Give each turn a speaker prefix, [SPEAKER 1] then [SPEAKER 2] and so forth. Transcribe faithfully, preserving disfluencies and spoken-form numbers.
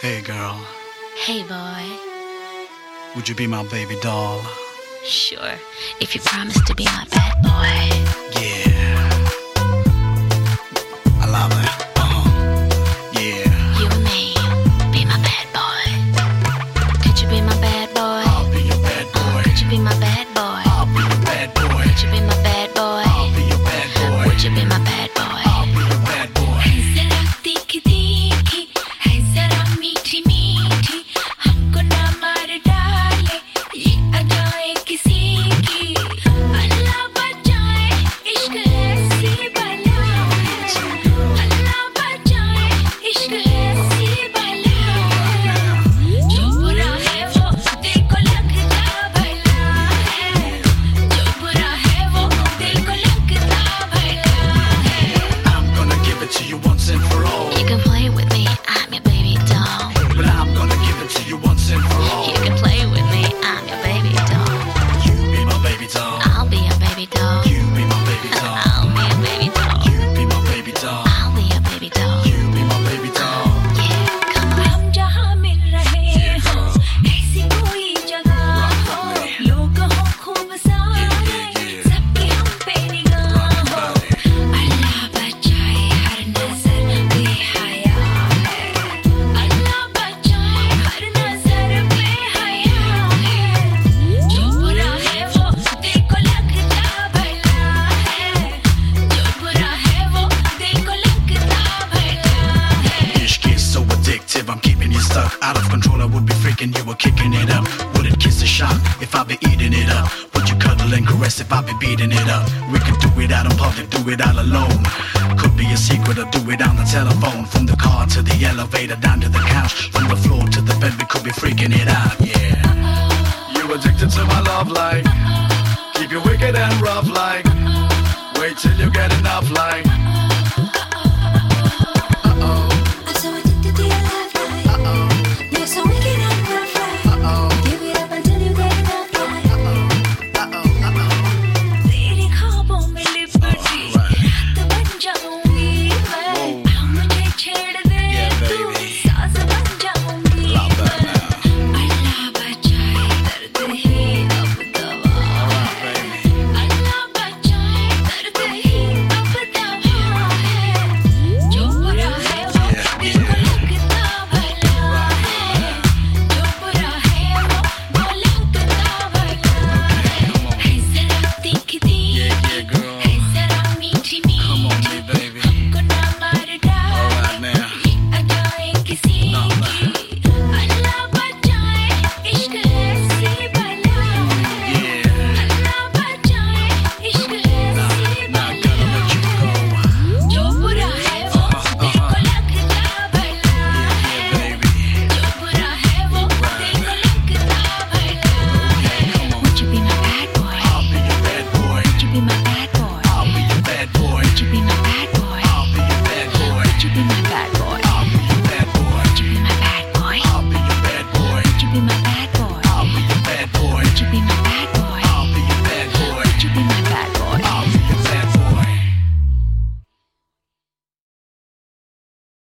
[SPEAKER 1] Hey girl,
[SPEAKER 2] Hey boy,
[SPEAKER 1] would you be my baby doll?
[SPEAKER 2] sure, if you promise to be my bad boy.
[SPEAKER 1] Yeah, I love it. Uh-huh. Yeah,
[SPEAKER 2] You and me, be my bad boy. Could you be my bad boy?
[SPEAKER 1] I'll be your bad
[SPEAKER 2] Uh,
[SPEAKER 1] boy.
[SPEAKER 2] could you be my bad boy?
[SPEAKER 1] I'll be your bad boy.
[SPEAKER 2] Could you be my bad boy?
[SPEAKER 1] I'll be your bad boy.
[SPEAKER 2] Would you be my bad boy?
[SPEAKER 1] I'll be your bad boy.
[SPEAKER 2] जरा तीखी तीखी है जरा मीठी मीठी हमको ना मार डाले ये अदाएं किसी की अल्लाह बचाए इश्क ऐसी बला है अल्लाह बचाए इश्क ऐसी बला है जो बुरा है वो दिल को लगता भला है जो बुरा है वो दिल को लगता भला है
[SPEAKER 1] I'm gonna give it to you once and for all.
[SPEAKER 2] You can play with me, I'm your baby doll.
[SPEAKER 1] But I'm gonna give it to you once and for all.
[SPEAKER 2] You can play with me, I'm your baby doll.
[SPEAKER 1] You be my baby doll.
[SPEAKER 2] I'll be your baby doll.
[SPEAKER 1] You be my baby doll.
[SPEAKER 2] I'll be your baby doll.
[SPEAKER 1] You be my baby doll.
[SPEAKER 2] I'll be your baby doll.
[SPEAKER 1] You be my baby doll.
[SPEAKER 2] Yeah, come on. हम जहाँ मिल रहे हो, ऐसी कोई जगह हो, लोग हो खूब सारे, सबकी हम पे निगाह हो। अल्लाह बचाए हर नजर बेहया है, अल्लाह बचाए हर नजर बेहया है। जो बुरा है वो दिल को लगता भला है, जो बुरा है वो दिल को लगता भला है।
[SPEAKER 1] Ishq is so addictive, I'm keeping you stuck. Out of control, I would be freaking you, were kicking it up. Wouldn't kiss a shock if I be eating it up. Would you cuddle and caress if I be beating it up? We could do it out in public, do it all alone. Could be a secret or do it on the telephone. From the car to the elevator, down to the couch. From the floor to the bed, we could be freaking it out, yeah. You addicted to my love like. Keep you wicked and rough like. Wait till you get enough like.